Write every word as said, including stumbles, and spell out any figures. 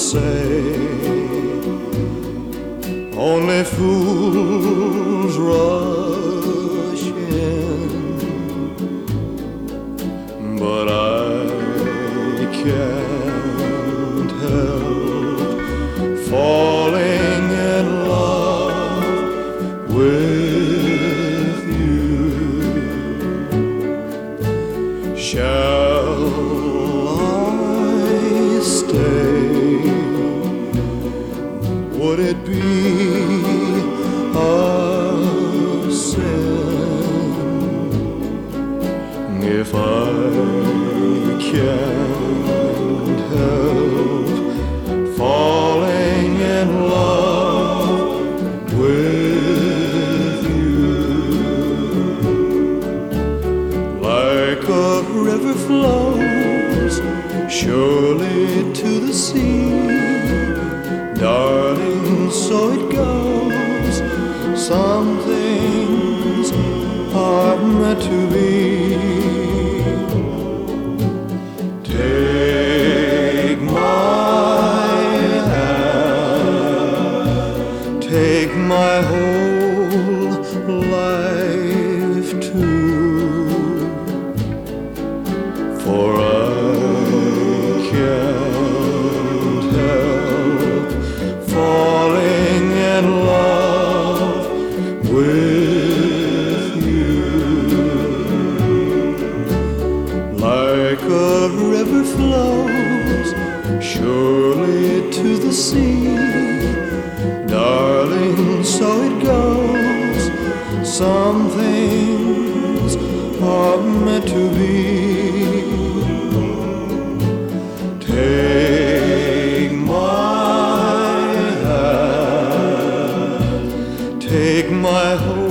say only fools rush in, but I can't help falling in love with you. Shall I stay? Would it be a sin if I can't help falling in love with you? Like a river flows surely to the sea, darling, so it goes. Some things are meant to be. Take my hand, take my whole life too, for I can't help falling in love with you. Like a river flows surely to the sea, darling, so it goes. Some things are meant to be. Take my hand, take my whole